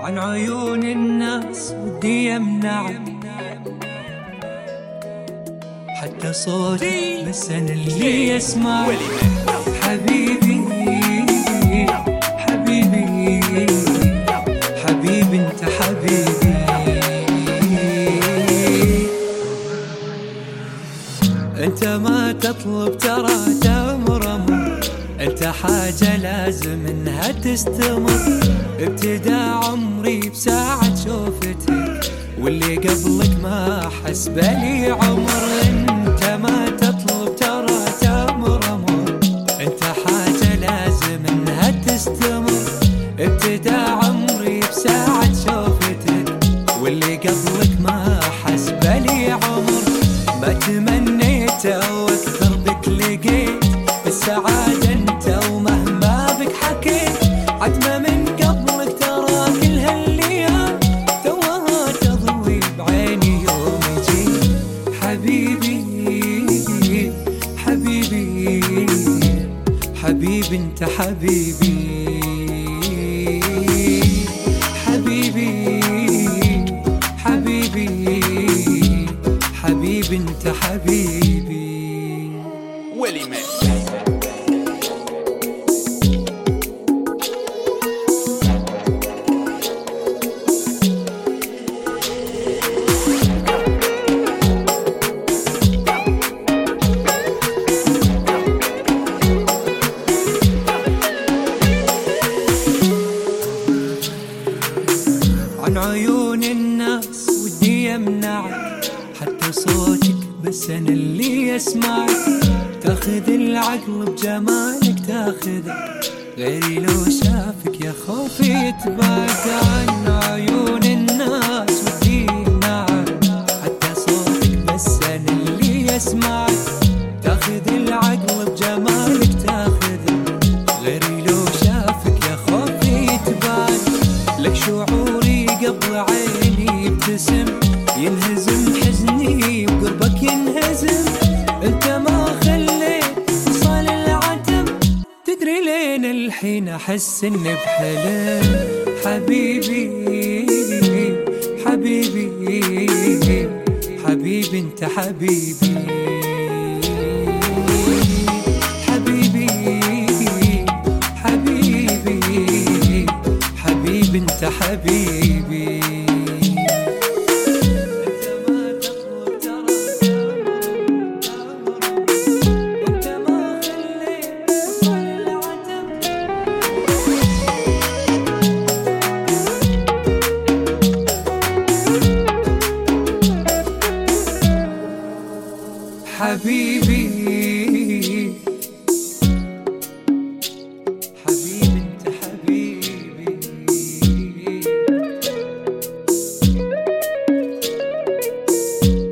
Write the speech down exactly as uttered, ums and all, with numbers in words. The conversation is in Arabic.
عن عيون الناس ودي امنعك، حتى صوتي بس انا اللي يسمع. حبيبي حبيبي حبيبي انت حبيبي، انت ما تطلب ترى تأمر أمر، انت حاجة لازم انها تستمر. ابتدى عمري بساعة شوفتك، واللي قبلك ما حس بالي عمر. انت ما تطلب ترى تأمر أمر، انت حاجة لازم انها تستمر. ابتدى عمري بساعة شوفتك، واللي قبلك ما حس بالي عمر. ما تمنيت واكثر بك لقيت السعادة انت، ومهما بك حكيت عتمة من قبلك ترى كل هالايام توها تضوي بعيني يوم يجي. حبيبي حبيبي حبيبي انت حبيبي، حبيبي حبيبي حبيبي انت حبيبي. ولي مان عن عيون الناس ودي امنعك، حتى صوتك بس انا اللي يسمعك. تاخذ العقل بجمالك تاخذه، غيري لو شافك يا خوفي يتبعك. عن عيون الناس ودي امنعك، حتى صوتك بس انا اللي يسمعك. تاخذ العقل بجمالك تاخذه، غيري لو شافك يا خوفي يتبعك. لك شعوري قبل عيني يبتسم، ينهزم حزني وقربك ينهزم. انت ما خليت وصال العتم، تدري لين الحين احس اني بحلم. حبيبي حبيبي حبيبي انت حبيبي، حبيبي حبيبي حبيبي انت حبيبي. حبيبي